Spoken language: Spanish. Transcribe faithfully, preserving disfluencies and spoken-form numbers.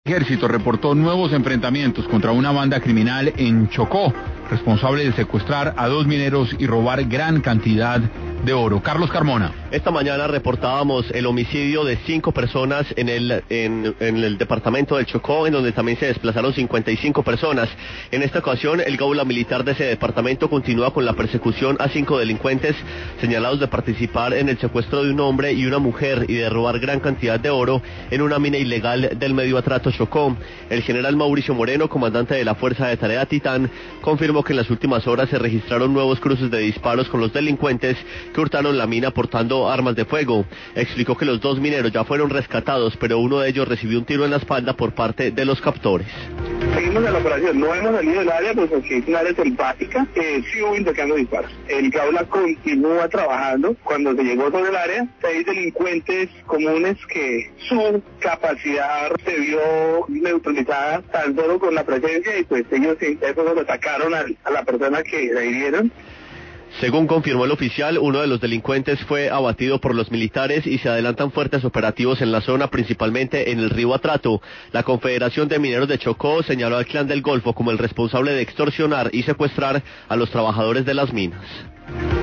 Ejército reportó nuevos enfrentamientos contra una banda criminal en Chocó, responsable de secuestrar a dos mineros y robar gran cantidad de oro. Carlos Carmona. Esta mañana reportábamos el homicidio de cinco personas en el, en, en el departamento del Chocó, en donde también se desplazaron cincuenta y cinco personas. En esta ocasión, el Gaula Militar de ese departamento continúa con la persecución a cinco delincuentes señalados de participar en el secuestro de un hombre y una mujer y de robar gran cantidad de oro en una mina ilegal del Medio Atrato Chocó. El general Mauricio Moreno, comandante de la Fuerza de Tarea Titán, confirmó que en las últimas horas se registraron nuevos cruces de disparos con los delincuentes que hurtaron la mina portando armas de fuego. Explicó que los dos mineros ya fueron rescatados, pero uno de ellos recibió un tiro en la espalda por parte de los captores. Seguimos en la operación, no hemos salido del área, pues porque es un área selvática, eh, sí hubo intercambio de disparos. El Gaula continúa trabajando. Cuando se llegó sobre el área, seis delincuentes comunes que su capacidad se vio neutralizada tan solo con la presencia y pues ellos esos atacaron a, a la persona que la hirieron. Según confirmó el oficial, uno de los delincuentes fue abatido por los militares y se adelantan fuertes operativos en la zona, principalmente en el río Atrato. La Confederación de Mineros de Chocó señaló al Clan del Golfo como el responsable de extorsionar y secuestrar a los trabajadores de las minas.